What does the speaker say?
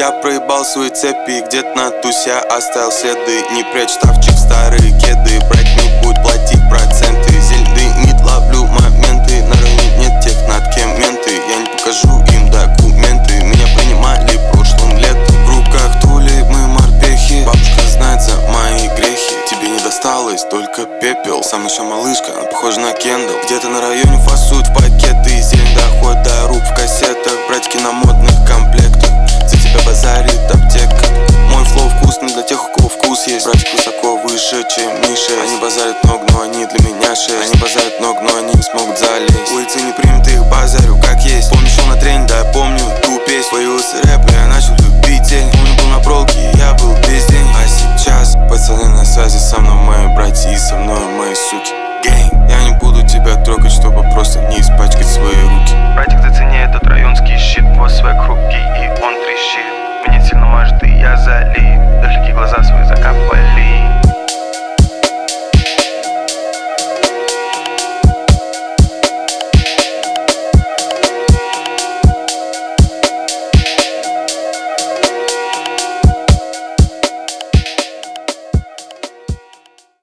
Я проебал свои цепи, где-то на тусе я оставил следы. Не прячь шкафчик, старые кеды, брать не будет, платить проценты. Зельдынит, ловлю моменты, на районе нет тех, над кем менты. Я не покажу им документы, меня принимали прошлым летом. В руках тули мы морпехи, бабушка знает за мои грехи. Тебе не досталось, только пепел. Сам наша малышка, она похожа на Кендалл. Где-то на районе фасуют в пакеты, зелень доходит до рук в кассетах. Братики на модных комплектах, за тебя базарит аптека. Мой флоу вкусный для тех, у кого вкус есть. Братик высоко выше, чем Миша. Они базарят много, но они для меня 6. Они базарят много, но они не смогут залезть. Улицы не примут их, базарю как есть. Помню, шел на тренинг, да, помню ту песню. Появился рэп, и я начал любить тень. Помню, был на проволоке, я был весь день. А сейчас пацаны на связи со мной, мои братья и со мной мои суки. Гэнг, я не буду тебя трогать, чтобы просто не испачкать свои руки. Братик, зацени этот районский щит, вот свой круги, и он трещит. Меня сильно мажет, и я залез.